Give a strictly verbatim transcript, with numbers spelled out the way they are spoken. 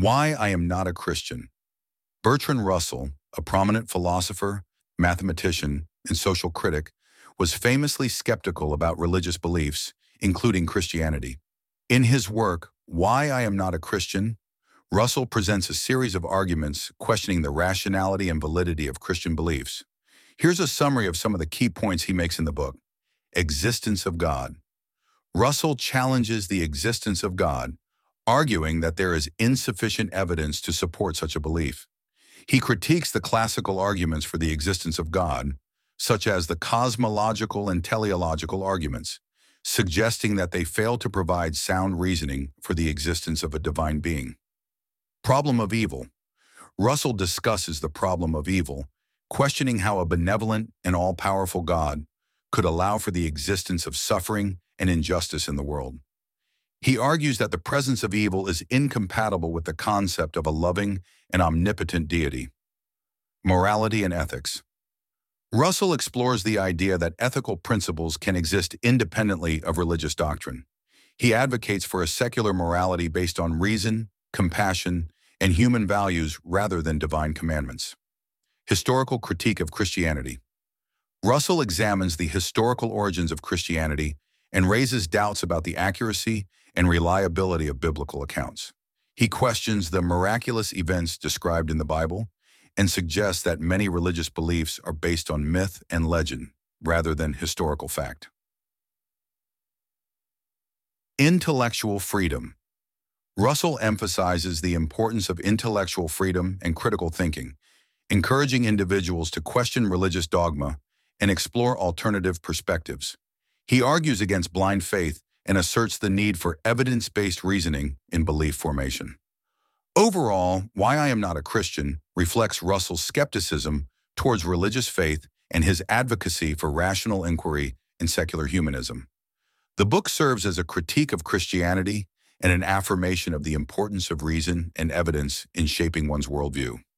Why I Am Not a Christian. Bertrand Russell, a prominent philosopher, mathematician, and social critic, was famously skeptical about religious beliefs, including Christianity. In his work, Why I Am Not a Christian, Russell presents a series of arguments questioning the rationality and validity of Christian beliefs. Here's a summary of some of the key points he makes in the book. Existence of God. Russell challenges the existence of God, arguing that there is insufficient evidence to support such a belief. He critiques the classical arguments for the existence of God, such as the cosmological and teleological arguments, suggesting that they fail to provide sound reasoning for the existence of a divine being. Problem of evil. Russell discusses the problem of evil, questioning how a benevolent and all-powerful God could allow for the existence of suffering and injustice in the world. He argues that the presence of evil is incompatible with the concept of a loving and omnipotent deity. Morality and ethics. Russell explores the idea that ethical principles can exist independently of religious doctrine. He advocates for a secular morality based on reason, compassion, and human values rather than divine commandments. Historical critique of Christianity. Russell examines the historical origins of Christianity and raises doubts about the accuracy and reliability of biblical accounts. He questions the miraculous events described in the Bible and suggests that many religious beliefs are based on myth and legend rather than historical fact. Intellectual freedom. Russell emphasizes the importance of intellectual freedom and critical thinking, encouraging individuals to question religious dogma and explore alternative perspectives. He argues against blind faith and asserts the need for evidence-based reasoning in belief formation. Overall, Why I Am Not a Christian reflects Russell's skepticism towards religious faith and his advocacy for rational inquiry in secular humanism. The book serves as a critique of Christianity and an affirmation of the importance of reason and evidence in shaping one's worldview.